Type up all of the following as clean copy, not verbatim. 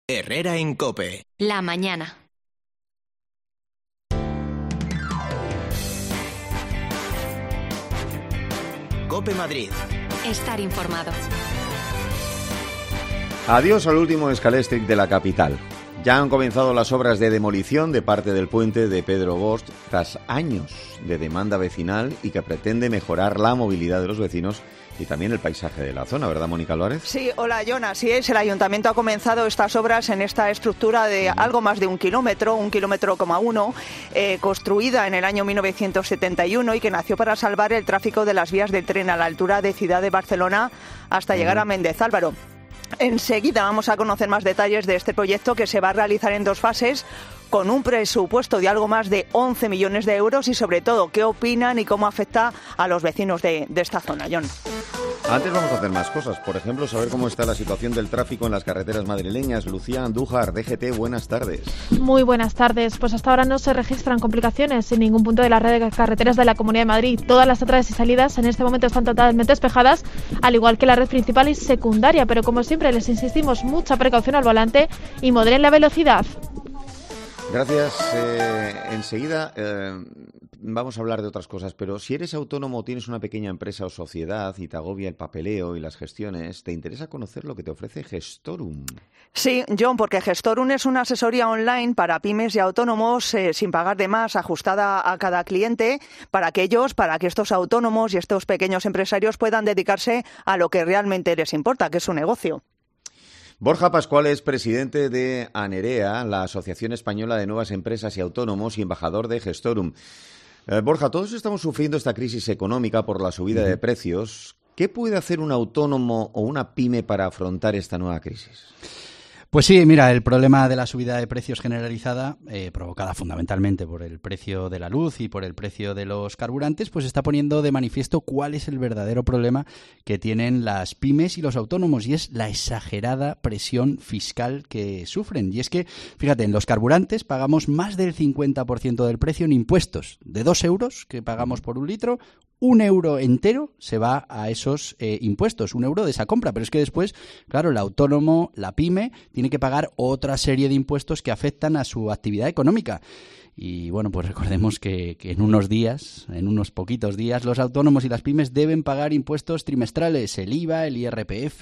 Herrera en COPE. La mañana. COPE Madrid. Estar informado. Adiós al último escalèstric de la capital. Ya han comenzado las obras de demolición de parte del puente de Pedro Bosch tras años de demanda vecinal y que pretende mejorar la movilidad de los vecinos y también el paisaje de la zona, ¿verdad, Mónica Álvarez? Sí, hola, Jon, así es. El Ayuntamiento ha comenzado estas obras en esta estructura de algo más de 1 kilómetro, 1,1 kilómetros, construida en el año 1971 y que nació para salvar el tráfico de las vías del tren a la altura de Ciudad de Barcelona hasta llegar a Méndez Álvaro. Enseguida vamos a conocer más detalles de este proyecto que se va a realizar en 2 fases con un presupuesto de algo más de 11 millones de euros y sobre todo qué opinan y cómo afecta a los vecinos de esta zona, Jon. Antes vamos a hacer más cosas, por ejemplo, saber cómo está la situación del tráfico en las carreteras madrileñas. Lucía Andújar, DGT, buenas tardes. Muy buenas tardes. Pues hasta ahora no se registran complicaciones en ningún punto de la red de carreteras de la Comunidad de Madrid. Todas las entradas y salidas en este momento están totalmente despejadas, al igual que la red principal y secundaria, pero como siempre les insistimos, mucha precaución al volante y moderen la velocidad. Gracias. Enseguida vamos a hablar de otras cosas, pero si eres autónomo o tienes una pequeña empresa o sociedad y te agobia el papeleo y las gestiones, ¿te interesa conocer lo que te ofrece Gestorum? Sí, Jon, porque Gestorum es una asesoría online para pymes y autónomos sin pagar de más, ajustada a cada cliente, para que estos autónomos y estos pequeños empresarios puedan dedicarse a lo que realmente les importa, que es su negocio. Borja Pascual es presidente de ANEREA, la Asociación Española de Nuevas Empresas y Autónomos, y embajador de Gestorum. Borja, todos estamos sufriendo esta crisis económica por la subida de precios. ¿Qué puede hacer un autónomo o una pyme para afrontar esta nueva crisis? Pues sí, mira, el problema de la subida de precios generalizada, provocada fundamentalmente por el precio de la luz y por el precio de los carburantes, pues está poniendo de manifiesto cuál es el verdadero problema que tienen las pymes y los autónomos, y es la exagerada presión fiscal que sufren. Y es que, fíjate, en los carburantes pagamos más del 50% del precio en impuestos. De 2 euros que pagamos por 1 litro, 1 euro entero se va a esos impuestos, 1 euro de esa compra. Pero es que después, claro, el autónomo, la pyme, tiene que pagar otra serie de impuestos que afectan a su actividad económica. Y bueno, pues recordemos que en unos poquitos días, los autónomos y las pymes deben pagar impuestos trimestrales, el IVA, el IRPF,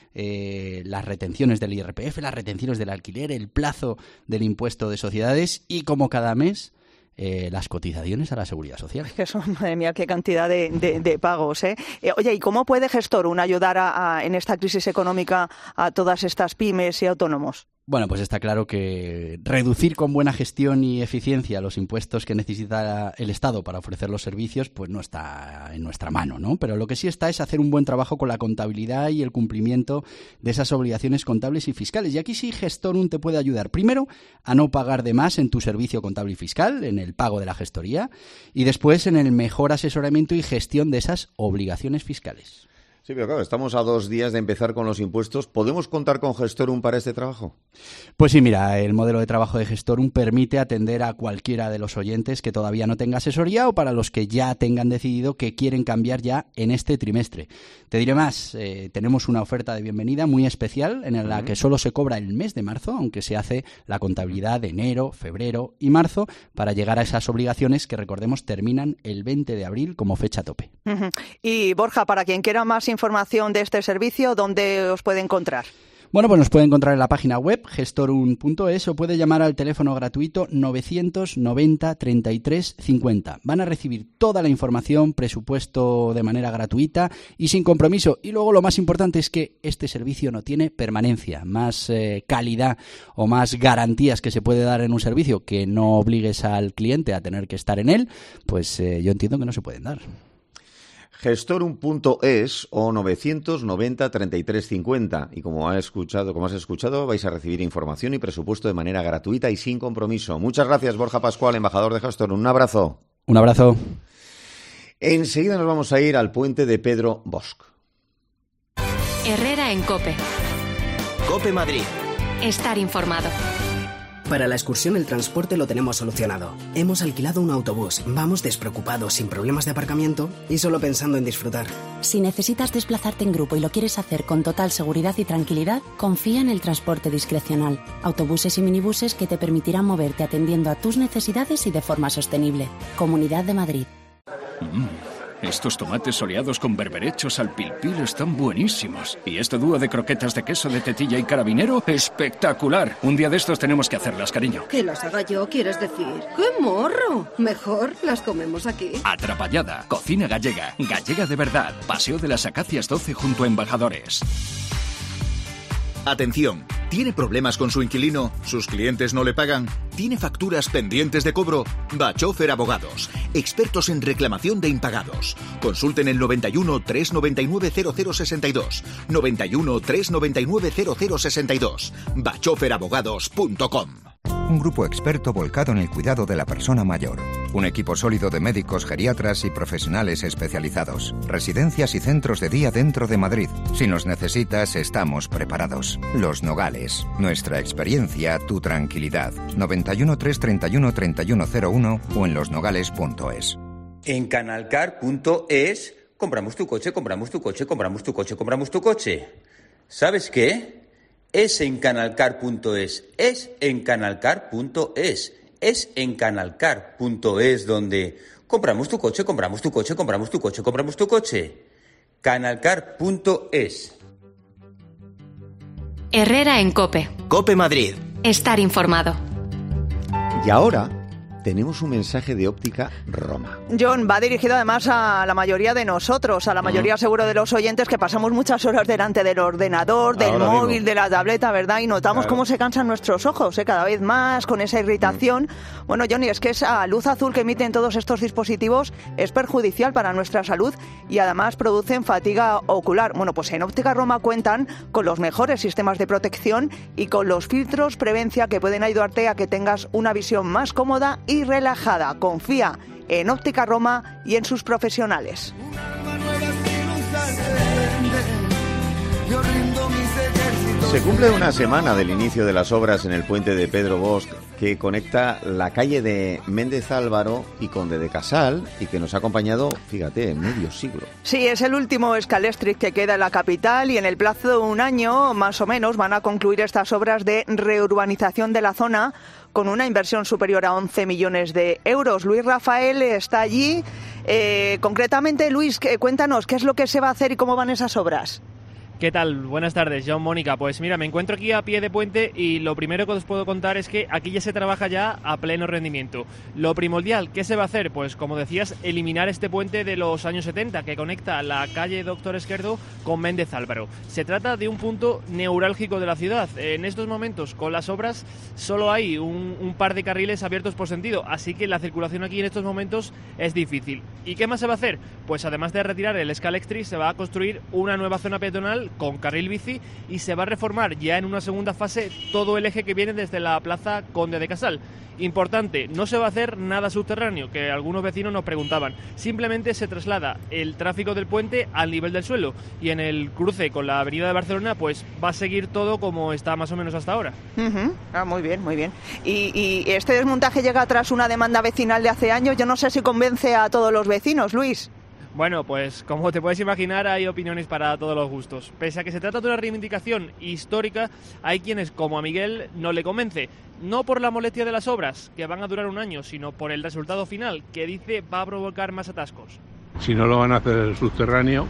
las retenciones del IRPF, las retenciones del alquiler, el plazo del impuesto de sociedades y, como cada mes, las cotizaciones a la Seguridad Social. Eso, madre mía, qué cantidad de pagos, ¿eh? Oye, ¿y cómo puede Gestorum ayudar en esta crisis económica a todas estas pymes y autónomos? Bueno, pues está claro que reducir con buena gestión y eficiencia los impuestos que necesita el Estado para ofrecer los servicios, pues no está en nuestra mano, ¿no? Pero lo que sí está es hacer un buen trabajo con la contabilidad y el cumplimiento de esas obligaciones contables y fiscales. Y aquí sí Gestorum te puede ayudar. Primero, a no pagar de más en tu servicio contable y fiscal, en el pago de la gestoría, y después en el mejor asesoramiento y gestión de esas obligaciones fiscales. Sí, pero claro, estamos a 2 días de empezar con los impuestos. ¿Podemos contar con Gestorum para este trabajo? Pues sí, mira, el modelo de trabajo de Gestorum permite atender a cualquiera de los oyentes que todavía no tenga asesoría o para los que ya tengan decidido que quieren cambiar ya en este trimestre. Te diré más, tenemos una oferta de bienvenida muy especial en la que solo se cobra el mes de marzo, aunque se hace la contabilidad de enero, febrero y marzo para llegar a esas obligaciones que, recordemos, terminan el 20 de abril como fecha tope. Y Borja, para quien quiera más información de este servicio, ¿dónde os puede encontrar? Bueno, pues nos puede encontrar en la página web gestorum.es o puede llamar al teléfono gratuito 990 33 50. Van a recibir toda la información, presupuesto de manera gratuita y sin compromiso. Y luego lo más importante es que este servicio no tiene permanencia. Más calidad o más garantías que se puede dar en un servicio que no obligues al cliente a tener que estar en él, pues yo entiendo que no se pueden dar. Gestorum.es o 990 33 50. Y como has escuchado, vais a recibir información y presupuesto de manera gratuita y sin compromiso. Muchas gracias, Borja Pascual, embajador de Gestorum. Un abrazo. Un abrazo. Enseguida nos vamos a ir al puente de Pedro Bosch. Herrera en COPE. COPE Madrid. Estar informado. Para la excursión el transporte lo tenemos solucionado. Hemos alquilado un autobús, vamos despreocupados, sin problemas de aparcamiento y solo pensando en disfrutar. Si necesitas desplazarte en grupo y lo quieres hacer con total seguridad y tranquilidad, confía en el transporte discrecional. Autobuses y minibuses que te permitirán moverte atendiendo a tus necesidades y de forma sostenible. Comunidad de Madrid. Estos tomates soleados con berberechos al pil-pil están buenísimos. Y este dúo de croquetas de queso de tetilla y carabinero, ¡espectacular! Un día de estos tenemos que hacerlas, cariño. ¿Que las haga yo, quieres decir? ¡Qué morro! Mejor las comemos aquí. Atrapallada, cocina gallega, gallega de verdad. Paseo de las Acacias 12 junto a Embajadores. Atención, ¿tiene problemas con su inquilino? ¿Sus clientes no le pagan? ¿Tiene facturas pendientes de cobro? Bachofer Abogados, expertos en reclamación de impagados. Consulten el 91 399 0062, 91 399 0062, bachoferabogados.com. Un grupo experto volcado en el cuidado de la persona mayor. Un equipo sólido de médicos, geriatras y profesionales especializados. Residencias y centros de día dentro de Madrid. Si nos necesitas, estamos preparados. Los Nogales. Nuestra experiencia, tu tranquilidad. 91 331 3101 o en losnogales.es. En canalcar.es compramos tu coche, compramos tu coche, compramos tu coche, compramos tu coche. ¿Sabes qué? Es en canalcar.es, es en canalcar.es, es en canalcar.es donde compramos tu coche, compramos tu coche, compramos tu coche, compramos tu coche. Canalcar.es. Herrera en COPE. COPE Madrid. Estar informado. Y ahora tenemos un mensaje de Óptica Roma. John, va dirigido además a la mayoría de nosotros, a la mayoría seguro de los oyentes que pasamos muchas horas delante del ordenador, del móvil, de la tableta, ¿verdad? Y notamos cómo se cansan nuestros ojos, cada vez más, con esa irritación. Bueno, Johnny, es que esa luz azul que emiten todos estos dispositivos es perjudicial para nuestra salud y además producen fatiga ocular. Bueno, pues en Óptica Roma cuentan con los mejores sistemas de protección y con los filtros Prevencia que pueden ayudarte a que tengas una visión más cómoda y relajada. Confía en Óptica Roma y en sus profesionales. Se cumple una semana del inicio de las obras en el puente de Pedro Bosch que conecta la calle de Méndez Álvaro y Conde de Casal y que nos ha acompañado, fíjate, medio siglo. Sí, es el último escaléctric que queda en la capital y en el plazo de un año, más o menos, van a concluir estas obras de reurbanización de la zona con una inversión superior a 11 millones de euros. Luis Rafael está allí. Concretamente, Luis, cuéntanos, ¿qué es lo que se va a hacer y cómo van esas obras? ¿Qué tal? Buenas tardes, John, Mónica. Pues mira, me encuentro aquí a pie de puente y lo primero que os puedo contar es que aquí ya se trabaja ya a pleno rendimiento. Lo primordial, ¿qué se va a hacer? Pues como decías, eliminar este puente de los años 70 que conecta la calle Doctor Esquerdo con Méndez Álvaro. Se trata de un punto neurálgico de la ciudad. En estos momentos, con las obras, solo hay un par de carriles abiertos por sentido, así que la circulación aquí en estos momentos es difícil. ¿Y qué más se va a hacer? Pues además de retirar el escaléctric, se va a construir una nueva zona peatonal con carril bici y se va a reformar ya en una segunda fase todo el eje que viene desde la plaza Conde de Casal. Importante, no se va a hacer nada subterráneo, que algunos vecinos nos preguntaban. Simplemente se traslada el tráfico del puente al nivel del suelo y en el cruce con la avenida de Barcelona pues va a seguir todo como está más o menos hasta ahora. Muy bien, muy bien. Y este desmontaje llega tras una demanda vecinal de hace años. Yo no sé si convence a todos los vecinos, Luis. Bueno, pues como te puedes imaginar hay opiniones para todos los gustos. Pese a que se trata de una reivindicación histórica, hay quienes, como a Miguel, no le convence. No por la molestia de las obras, que van a durar un año, sino por el resultado final, que dice va a provocar más atascos. Si no lo van a hacer subterráneo,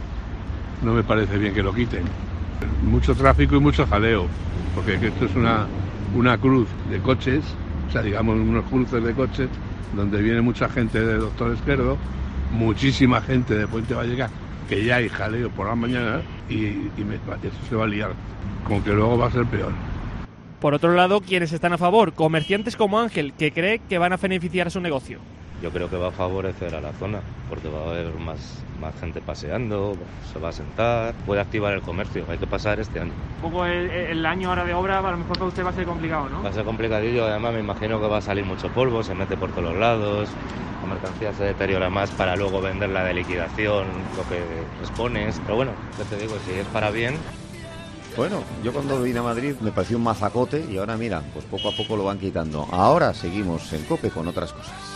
no me parece bien que lo quiten. Mucho tráfico y mucho jaleo, porque esto es una cruz de coches, o sea, digamos unos cruces de coches, donde viene mucha gente de Doctor Esquerdo, muchísima gente de Puente Vallecas, que ya hay jaleo por la mañana y eso se va a liar, como que luego va a ser peor. Por otro lado, quienes están a favor, comerciantes como Ángel, que cree que van a beneficiar a su negocio. Yo creo que va a favorecer a la zona, porque va a haber más gente paseando, se va a sentar, puede activar el comercio, hay que pasar este año. Un poco el año ahora de obra, a lo mejor para usted va a ser complicado, ¿no? Va a ser complicadillo, además me imagino que va a salir mucho polvo, se mete por todos los lados, la mercancía se deteriora más para luego venderla de liquidación, lo que expones, pero bueno, ya te digo, si es para bien... Bueno, yo cuando vine a Madrid me pareció un mazacote y ahora mira, pues poco a poco lo van quitando. Ahora seguimos en COPE con otras cosas.